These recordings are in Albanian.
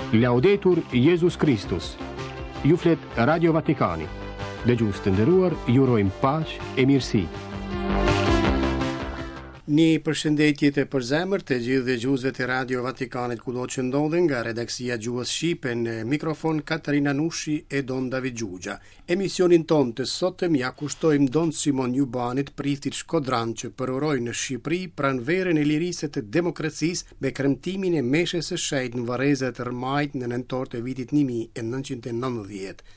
Laudetur Jesus Christus. Ju flet Radio Vatikani. Dëgjues të nderuar, ju urojmë paqe e mirësi. Një përshëndetje të përzemërt të gjithë dëgjuesve të Radio Vatikanit kudo që ndodhen, nga redaksia Gjuhës Shqipe, në mikrofon Katarina Nushi e Don David Gjugja. Emisionin ton të sotëm ja kushtojmë Don Simon Jubanit, priftit shkodran që përoroi në Shqipëri pranverën e lirisë të demokracisë me kremtimin e meshës së shenjtë në Varrezat e Rmajt në nëntor të vitit 1990.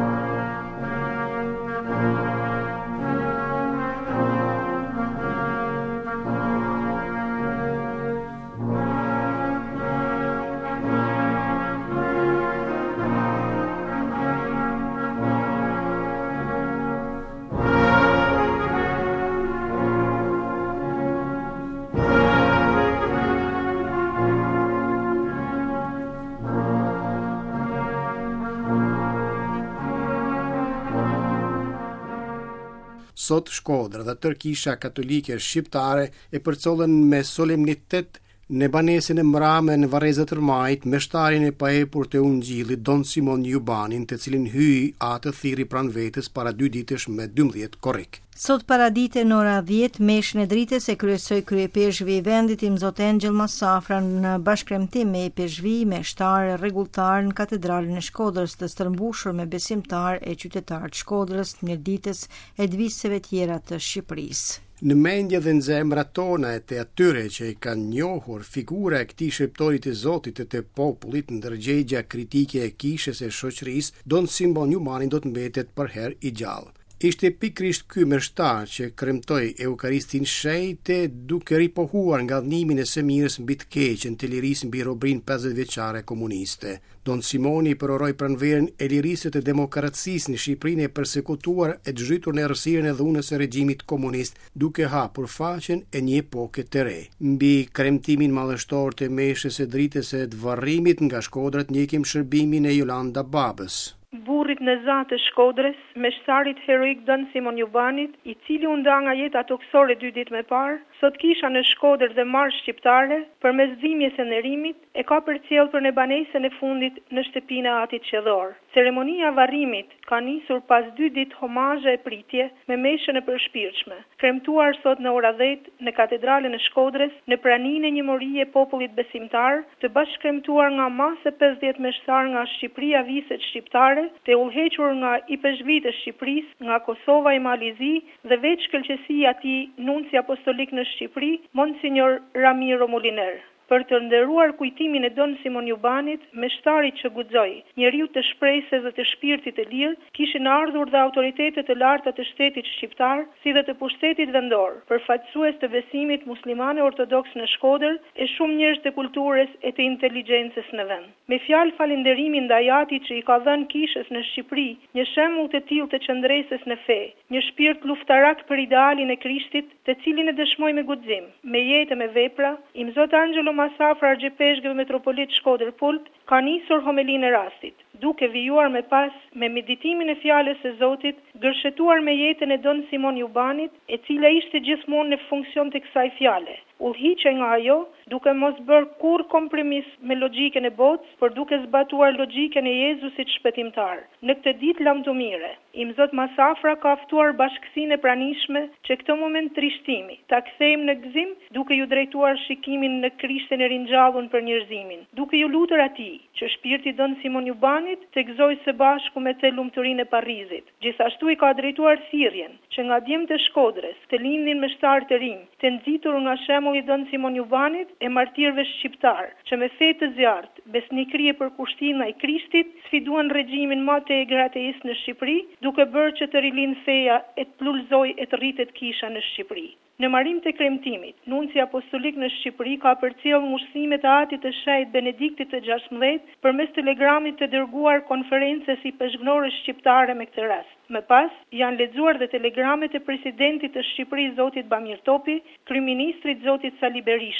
Sot Shkodra dhe tërkisha katolike shqiptare e përcollën me solemnitet në banesën e mrame në Varrezat e Rmajt meshtarin e paepur të Ungjillit Don Simon Jubanin, të cilin hyi atë thirrri pranë vetes para 2 ditësh me 12 korrik. Sot paradite në ora 10, meshën e dritës e kryesoi kryepeshëvi i vendit i Mzot Engjëll Masafra në bashkëpremtim me peshëvi meshtar rregulltar në katedralen e Shkodrës, të stërmbushur me besimtar e qytetar të Shkodrës, mirditës e dviseve tjera të Shqipërisë. Në mendje dhe në zemrat tona e të atyre që i kanë njohur figura e këtij sheptorit të Zotit e të popullit, ndërgjegja kritike e kishës e shoqërisë, Don Simon Jubani do të mbetet për herë i gjallë. Ishte pikrisht ky meshtar që kremtoi Eukaristin shenjtë, duke ripohuar nga dhënimin e së mirës mbi të keqen të lirisë mbi robrin 50 vjeçare komuniste. Don Simoni përoroi pranverën e lirisë të demokracisë në Shqipërinë e përsekutuar e të zhytur në errësirën e dhunës së regjimit komunist, duke hapur faqen e një epoke të re. Mbi kremtimin madhështor të meshës së dritës së të varrimit nga Shkodra ndjekim shërbimin e Jolanda Babës. Burrit në zatë të Shkodrës, meshtarit heroik Don Simon Jubanit, i cili u nda nga jeta toksore 2 ditë më parë, sot kisha në Shkodër dhe marsh shqiptare, përmes dhimbjes së nderimit, e ka përcjell për në banesën e fundit në shtëpinë e atit qellor. Ceremonia e varrimit ka nisur pas 2 ditë homazhe e pritje me meshën e përshpirtshme, kremtuar sot në ora 10 në katedralen e Shkodrës, në praninë e njëmorie e popullit besimtar, të bashkëkremtuar nga masë 50 meshtar nga Shqipëria viset shqiptare, të udhëhequr nga IPSHV të Shqipërisë, nga Kosova e Malizi dhe veç këlqësia e tij nunci apostolik në Shqipëri, Monsignor Ramiro Moliner. Për të nderuar kujtimin e Don Simon Jubanit, meshtarit që guxoi, njeriu të shpresës dhe të shpirtit të lirë, kishin ardhur dhe autoritetet të larta të shtetit shqiptar, si dhe të pushtetit vendor, përfaqësues të besimit muslimane ortodoks në Shkodër e shumë njerëz të kulturës e të inteligjencës në vend. Me fjalë falënderimin ndaj atit që i ka dhënë kishës në Shqipëri një shembull të tillë të qëndresës në fe, një shpirt luftarak për idealin e Krishtit, të cilin e dëshmoi me guxim, me jetë, me vepra, i Mzot Engjëll Masafra Argjepeshgëve Metropolit Shkodër Pult ka nisur homelinë e rastit, duke vijuar me pas me meditimin e fjalës së Zotit, gërshetuar me jetën e Don Simon Jubanit, e cila ishte gjithmonë në funksion të kësaj fjale. Udhëhiqe nga ajo, duke mos bërë kur kompromis me logjikën e botës, por duke zbatuar logjikën e Jezusit shpëtimtar. Në këtë ditë lamtumire, i Mzot Masafra ka ftuar bashkësinë e pranishme që këtë moment trishtimi ta kthejmë në gëzim, duke ju drejtuar shikimin në Krishtin e ringjallur për njerëzimin, duke ju lutur atij që shpirti Don Simon Jubanit të gëzojë së bashku me të lumturinë e Parrizit. Gjithashtu i ka drejtuar thirrjen që nga djemtë të Shkodrës të lindin meshtar të rinj, të nxitur nga shembulli Don Simon Jubanit e martirëve shqiptar, që me fe të zjarrt, besnikëri e përkushtim ndaj Krishtit, sfiduan regjimin më të egër ateist në Shqipëri, duke bërë që të rilindë feja e të plullzoj e të rritet kisha në Shqipëri. Në marim të kremtimit, nunci apostolik në Shqipëri ka përcjellë ngushëllimet e atit të shenjtë Benediktit të 16 përmes telegramit të dërguar konferencës IPSHV shqiptare me këtë rast. Më pas, janë lexuar dhe telegramet e presidentit të Shqipërisë Zotit Bamir Topi, kryeministrit Zotit Sali Berisha,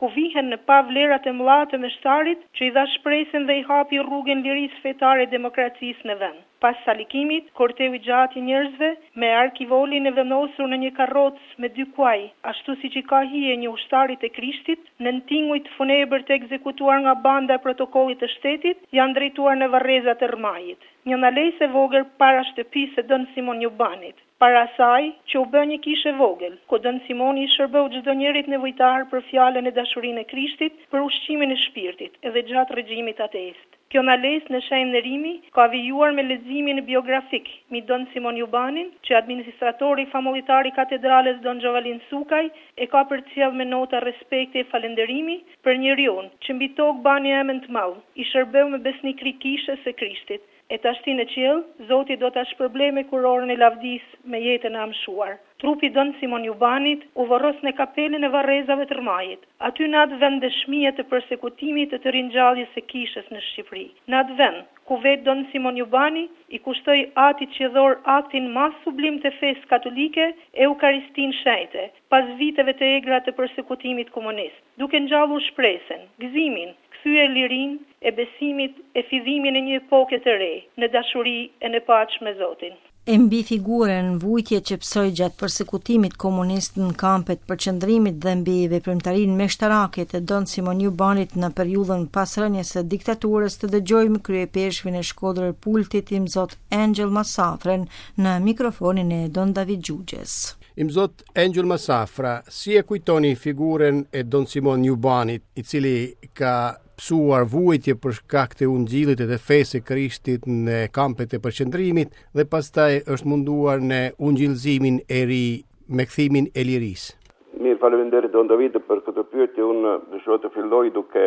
ku vihen në pa vlerat e mëdha të meshtarit që i dha shpresën dhe i hapi rrugën lirisë fetare e demokracisë në vend. Pas salikimit, korteu i gjatë i njerëzve me arkivolin e vendosur në një karrocë me 2 kuaj, ashtu siç i ka hije një ushtarit e Krishtit, në tingujt funebër të ekzekutuar nga banda e protokollit të shtetit, janë drejtuar në varrezat e rrmajit. Një nalejse vogël para shtëpisë së Don Simon Jubanit. Para saj që u bë një kishë vogël, ku Don Simoni i shërbeu çdo njerit nevojtar për fjalën e dashurinë e Krishtit, për ushqimin e shpirtit, edhe gjatë regjimit ateist. Kjo nalesë në shenjë nderimi ka vijuar me leximin biografik mi Don Simon Jubanin, që administratori famullitar i katedrales Don Giovalin Sukaj e ka përcjell me nota respekti e falënderimi për njeriu që mbi tokë bani emën të madh, i shërbeu me besnikëri kishës së Krishtit. E tashti në qiell, Zoti do ta shpërblej me kurorën e lavdis me jetën e amshuar. Trupi Don Simon Jubanit u vorros në kapelën e varrezave të rrmajit. Aty në atë vend dëshmia të përsekutimit të ringjalljes së kishës në Shqipëri. Në atë vend ku vetë Don Simon Jubani i kushtoi atit qiellor aktin më sublim të fesë katolike, Eukaristin shenjte, pas viteve të egra të përsekutimit komunist, duke ngjallur shpresën, gëzimin, kthyer lirin e besimit e fillimin e një epoke të re, në dashuri e në paqë me Zotin. E mbi figurën vujtje që psoi gjatë përsekutimit komunist në kampet përqendrimit dhe mbi veprimtarinë meshtarake të Don Simon Jubanit në periudhën pas rënies së diktaturës, të dëgjojmë kryepeshvin e Shkodrës Pultit Imzot Angel Masafren në mikrofonin e Don David Gjugjes. Imzot Angel Masafra, si e kujtoni figurën e Don Simon Jubanit, i cili ka psuar vujtje për shkak të ungjillit e fesë së Krishtit në kampet e përqendrimit dhe pastaj është munduar në ungjillëzimin e ri me kthimin e lirisë. Mirë, faleminderit Don David për këtë pyetje. Unë dëshiroj të filloj duke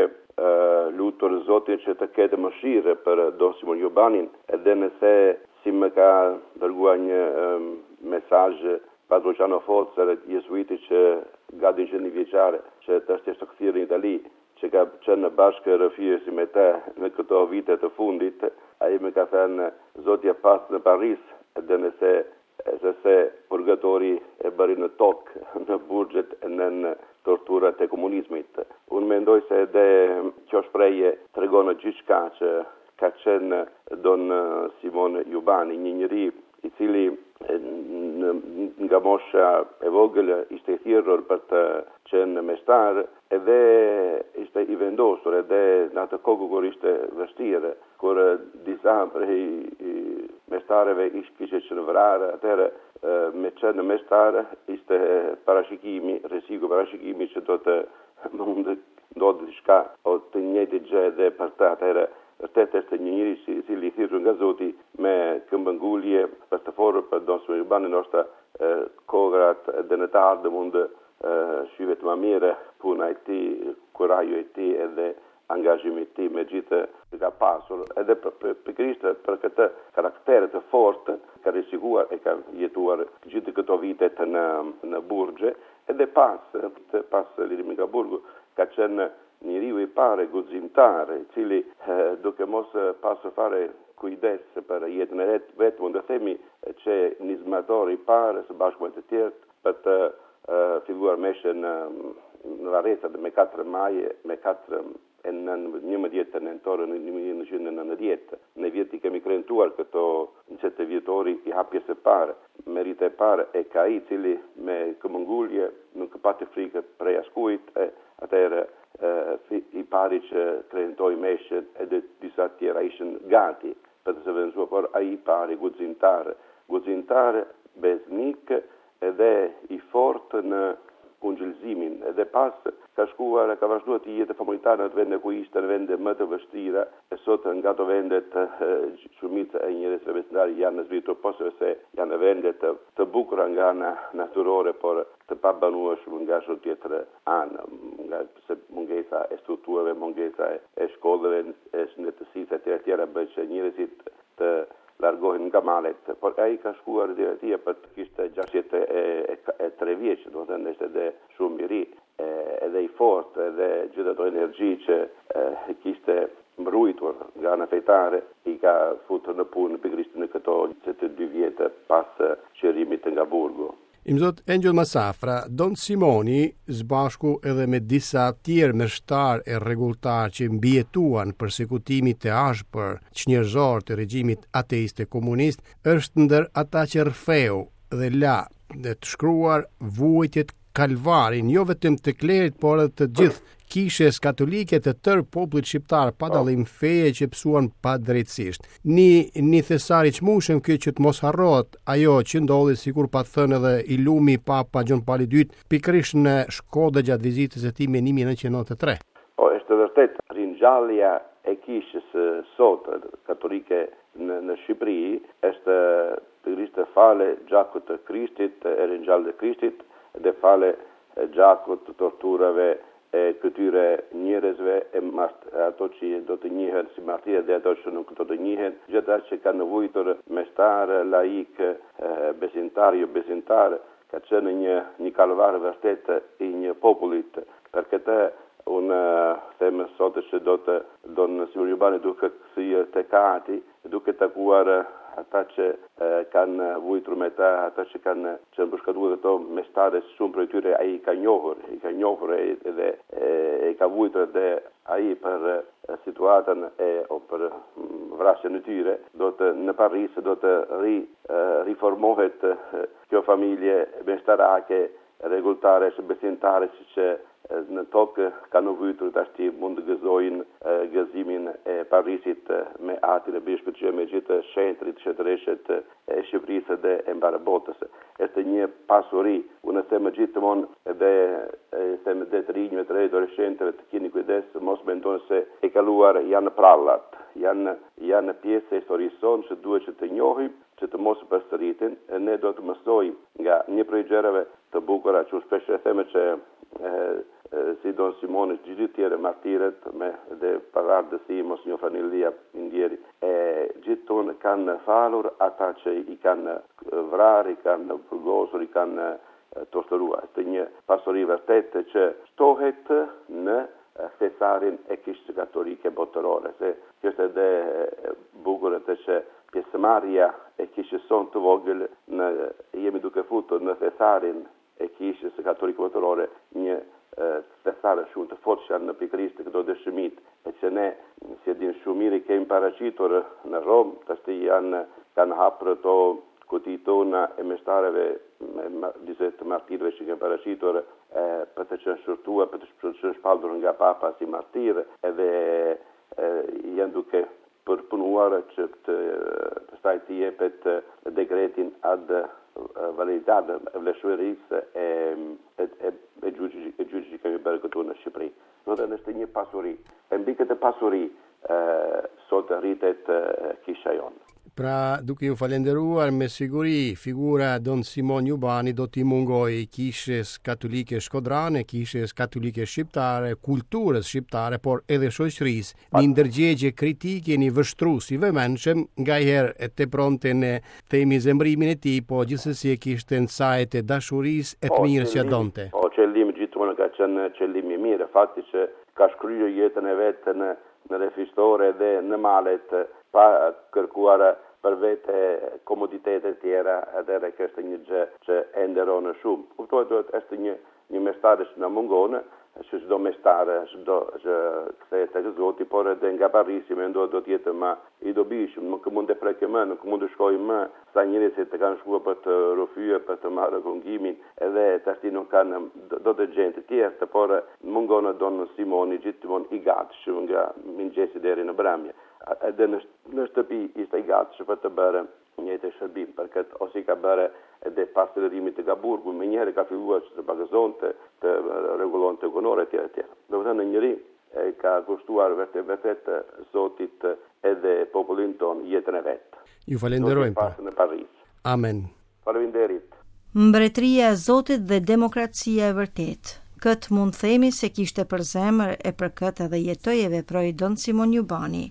lutur Zotin që të ketë mëshirë për Don Simon Jubanin, edhe nëse si më ka dërguar një mesazh Padre Luciano Forza, jezuiti që gati 100 vjeçare, që është të kthyer në Itali, që ka qenë bashkë rrëfyesi me te në këto vite të fundit, ai më ka thënë Zoti e pas në Paris, edhe nëse purgatori e bëri në tokë, në burgjet e në torturat e komunizmit. Unë mendoj se edhe kjo shprehje tregon gjithçka që ka qenë Don Simon Jubani, një njeri i cili nga mosha e vogël ishte i thirrur për të qenë meshtar, edhe ishte i vendosur, edhe në atë kohë kur ishte vështirë, kur disa prej meshtarëve kishe qenë vrarë, atëherë me qenë meshtar ishte rreziku parashikimi që do të ndodhte diçka o të njëjtë gjë edhe për të. Atëherë vërtet është një njeri i cili i thirrur nga Zoti me këmbëngulje për të forur për Don Simon Jubanin, ndoshta kohërat edhe në të ardhmen mund shqivet më mire puna e tij, kurajo e tij edhe angazhimi i tij me gjithë që ka pasur, edhe pikërisht për këtë karakter të fortë, ka rrezikuar e ka jetuar gjithë këto vite në burgje, edhe pas lirimit nga burgu ka qenë njeriu i parë guximtar, i cili duke mos pasur fare kujdes për jetën e vet, mund të themi që nizmatori i parë së bashku me të tjerë për të filluar meshën në varrezat me 4 maje, me 11 nëntor në 1990. Në vjet i kemi kryentuar këto 20 vjetori i hapjes së parë. Merita e parë e ka i cili me këmbëngulje nuk pati frikë prej askujt, atëherë i pari që krentoi meshën edhe disa tjera ishin gati për të së venduar, por ai i pari guximtar, besnik edhe i fortë në ungjillëzimin, edhe pas ka vazhduar të jetë famullitar në vende ku ishte në vende më të vështira, e sot nga ato vendet shumica e njerëzve besimtar janë në zbritur, ose se janë në vende të bukura nga ana natyrore, por të pabanueshme nga çdo tjetër anë, nga mungesa e strukturave, mungesa e shkollave, e shëndetësisë e tjera bën që njerëzit të largohen nga malet, por ai ka shkuar deri për të kishte 63 vjeç, do të thënë ishte edhe shumë i ri, edhe i fortë, edhe gjithë ato energji që kishte mbrojtur nga ana fetare, i ka futur në punë pikërisht në këto 22 vjet pas qërimit nga burgu. Imzot Angel Masafra, Don Simoni, zbashku edhe me disa tjerë mështar e rregulltar që mbietuan përsekutimit të ashpër çnjerëzor të regjimit ateiste komunist, është ndër ata që rrfeu dhe la dhe të shkruar vujtjet kalvarin, jo vetëm të klerit, por edhe të gjithë kishes katolike të tërë popullit shqiptar pa dallim feje që psuan padrejtësisht. Një thesari çmueshëm kjo që të mos harrohet ajo që ndodhi, sikur pa thënë edhe i lumi Papa Gjon Pali II pikërisht në Shkodër gjatë vizitës së tij në 1993. Po, është vërtet ringjallja e kishës sot katolike në Shqipëri është pikërisht fale gjakut të Krishtit, e ringjalljes të Krishtit dhe fale gjakut të torturave e këtyre njerëzve ato që do të njihen si martirë dhe ato që nuk do të njihen, gjithë që kanë nevojtur mestar, laik, besimtar, jo besimtar, ka qenë një kalvar vërtet i një popullit. Per këtë unë them sot që do në Simon Jubani duke kthyer tekati, duke takuar ata që kanë vujtur me ta, ata që kanë mbështetuar këto mestare, shumë për tyre ai ka njohur edhe e ka vujtur dhe ai për situatën o për vrasjen e tyre, në Paris do të riformohet kjo familje mestarake, rregulltare, besimtare që në tokë kanë vujtur tashti mund të gëzojnë gëzimin e Parisit me atin e bishpit që me gjithë shenëtrit, shetëreshet e Shqipërisë dhe e mbarë botës. Është një pasuri, unë them gjithmonë dhe them dhe të rinjve të adoleshentëve të keni kujdes, mos mendoni se e kaluar janë prallat, janë pjesë e historisë sonë që duhet që të njohim, që të mos përsëritin, e ne do të mësojmë nga një prej gjërave të bukura që shpesh e theme që si Don Simoni, gjithë tjerë martirët dhe pavarësi mos një Franilia Indieri, gjithë tonë kanë falur ata që i kanë vrarë, i kanë përgosur, i kanë torturuar. Është një pasuri vërtet që shtohet në thesarin e kishës katolike botërore, se kjo është edhe bukur atë që pjesëmarrja e kishës sonë të vogël jemi duke futur në thesarin e kishës katolike botërore një thesare shumë të fortë që janë në pikërisht këto dëshmit, e që ne, si e din shumë mirë, kemi paraqitur në Rom, tashti kanë hapur ato kuti tona e meshtareve, disa të martirëve që kemi paraqitur për të qenë shurtuar, për të qenë shpallur nga Papa si martirë, edhe janë duke përpunuar që të staj të jepet dekretin ad validità e vlefshmërisë e gjyqit që kemi bërë këtu në Shqipëri. Do të është një pasuri. E mbi këtë pasuri sot rritet kisha jonë. Pra, duke ju falenderuar, me siguri figura Don Simon Jubani do t'i mungoj kishës katolike shkodrane, kishës katolike shqiptare, kulturës shqiptare, por edhe shoqërisë, një ndërgjegje kritike, një vështrus i vëmendshëm, nga herë e te pronte në themi zemrimin e tij, po gjithsesi e kishte në sajt e dashurisë e të mirës që donte. Po, qëllimi gjithmonë ka qenë qëllimi i mirë, fakti që ka shkryer jetën e vet në refistore dhe në malet pa kërkuar për vete komoditetet tjera, edhe kjo është një gjë që e nderon shumë. Kuptohet është një mestarë që na mungon, që çdo mestarë, çdo që kthehet tek Zoti, por edhe nga Parisi mendoj do të jetë më i dobishëm, nuk mund të prekë më, nuk mund të shkojë më sa njerëz që kanë shkuar për të rrëfyer, për të marrë kongimin, edhe tashti nuk kanë do të gjë të tjerë, por mungon Don Simoni gjithmonë i gatshëm nga mëngjesi deri në bramje. Edhe në shtëpi ishte i gatshëm për të bërë një të shërbim, për këtë ose i ka bërë edhe pas të lërimit të Gaburgu, me njëherë ka filluar që të pagëzonte, të rregullonte gonore etj. Do të thënë njëri ka kushtuar vërtet Zotit edhe popullin ton jetën e vet. Ju falenderojmë. Pasën në Paris. Amen. Faleminderit. Mbretëria e Zotit dhe demokracia e vërtet. Këtë mund themi se kishte për zemër e për këtë edhe jetoj e veproi Don Simon Jubani.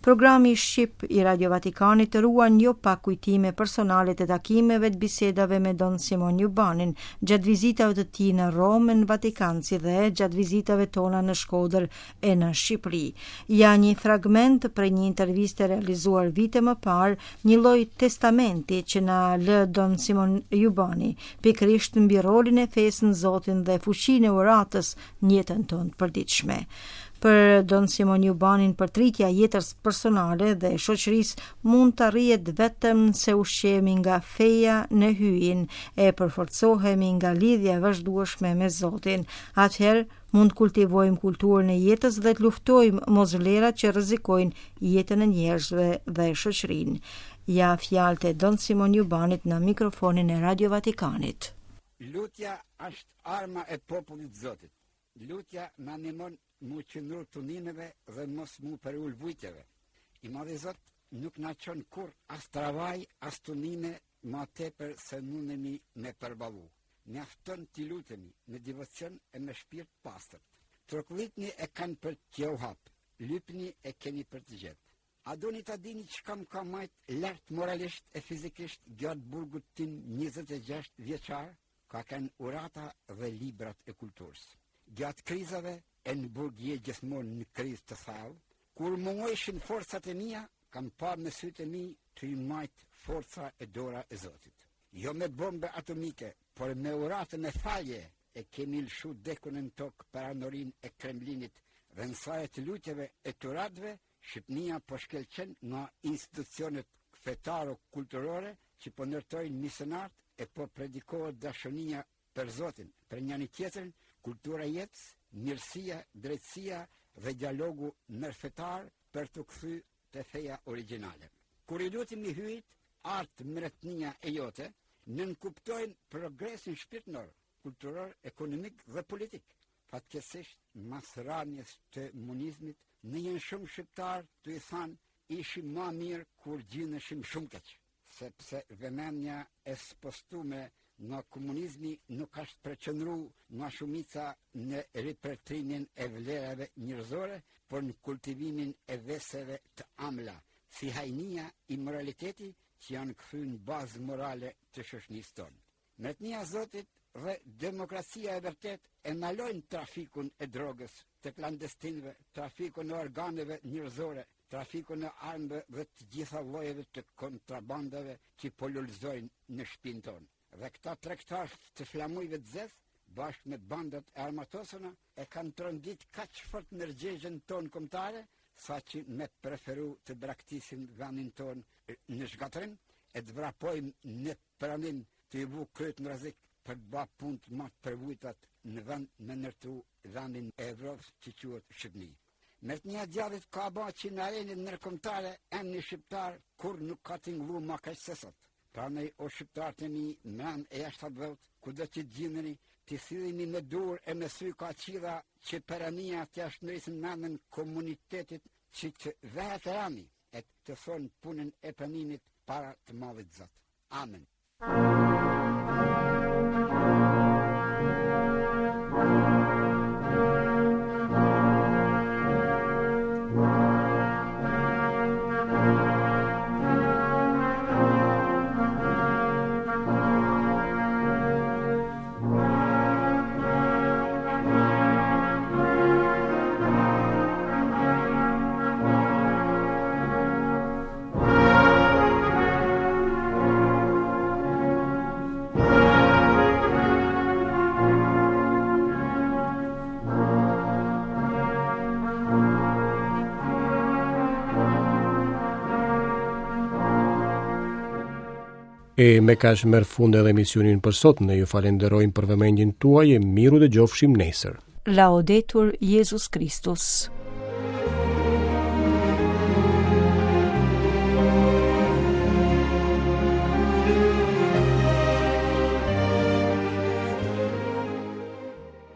Programi Shqip I Radio Vatikanit ruan jo pa kujtime personale të takimeve të bisedave me Don Simon Jubanin gjatë vizitave të tij në Romë, në Vatikan, si dhe gjatë vizitave tona në Shkodër e në Shqipëri. Ja një fragment për një interviste realizuar vite më parë, një lloj testamenti që na lë Don Simon Jubani, pikërisht mbi rolin e fesë në Zotin dhe fuqinë e uratës në jetën tonë të përditshme. Për Don Simon Jubanin, përtritja jetës personale dhe shoqërisë mund të arrihet vetëm se ushqehemi nga feja në hyjin e përforcohemi nga lidhja e vazhdueshme me Zotin. Atëherë mund kultivojmë kulturën e jetës dhe të luftojmë mosvlerat që rrezikojnë jetën e njerëzve dhe shoqërinë. Ja fjalët e Don Simon Jubanit në mikrofonin e Radio Vatikanit. Lutja është arma e popullit të Zotit. Lutja na ndihmon mu qëndru tunineve dhe mos mu përull vujtjeve. I madhi Zot nuk na qon kur as travaj, as tunine, ma tepër se nunemi me përballu. Mjafton t'i lutemi me devocion e me shpirt pastër. Trokullitni e kanë për t'ju hap, lypni e keni për të gjetë. A doni ta dini çka ka majt lart moralisht e fizikisht gjatë burgut tim 26 vjeçar, ka kanë urata dhe librat e kulturës. Gjatë krizave e në burg je gjithmonë në krizë të thellë, kur mungoheshin forcat e mia, kam parë në sytë e mi të i majt forca e dora e Zotit. Jo me bombe atomike, por me uratën e falje e kemi lëshu dekun në tokë për anorin e Kremlinit dhe në sajet të lutjeve e të radhve, Shqipnia po shkelqen nga institucionet fetaro-kulturore që po ndërtojnë misionart e po predikohet dashonia për Zotin, për njëri tjetrin, kultura jetës, mirësia, drejtësia dhe dialogu nërfetar për të kthy të feja origjinale. Kur i lutemi hyjt, artë mretnia e jote, nënkuptojnë progresin shpirtëror, kulturor, ekonomik dhe politik. Fatkeqësisht, mas rranies të komunizmit, në jenë shumë shqiptar të i thanë ishim ma mirë kur gjinëshim shumë keq, sepse vëmendja e spostume nga komunizmi nuk është përqendru nga shumica në ripërtrimin e vlerave njerëzore, por në kultivimin e veseve të amla, si hajnia i moraliteti që janë kthyer në bazë morale të shoqërisë tonë. Mretnia e Zotit dhe demokracia e vërtet e ndalojnë trafikun e drogës, të klandestinëve, trafikun e organeve njerëzore, trafikun e armëve dhe të gjitha llojeve të kontrabandave që polullzojnë në shtëpinë tonë. Dhe këta tregtarë të flamujve të zezë, bashkë me bandat e armatosëna, e kanë trondit kaq fort në rregjen tonë kombëtare, sa që me preferu të braktisim vendin tonë në shgatërim, e të vrapojmë në pranim të i vu kryet në rrezik për të bërë punë të më të përvujtat në vend me ndërtu vendin e Evropës që quhet Shqipëri. Mretnia e djallit ka bërë që në arenën ndërkombëtare emri shqiptar kur nuk ka tingullu më kaq se sot. Prandaj o shqiptarët e mi, mran e jashtëvët, kudo që gjendeni, të silleni me durë e me sy kaqilla që perania të jashtëndrisin mendën komunitetit që të vehet rami e të thonë punën e pranimit para të Madhit Zot. Amen. E me kaq merr fund edhe emisionin për sot. Ne ju falenderojmë për vëmendjen tuaj e miru dëgjofshim nesër. Laudetur Jesus Christus.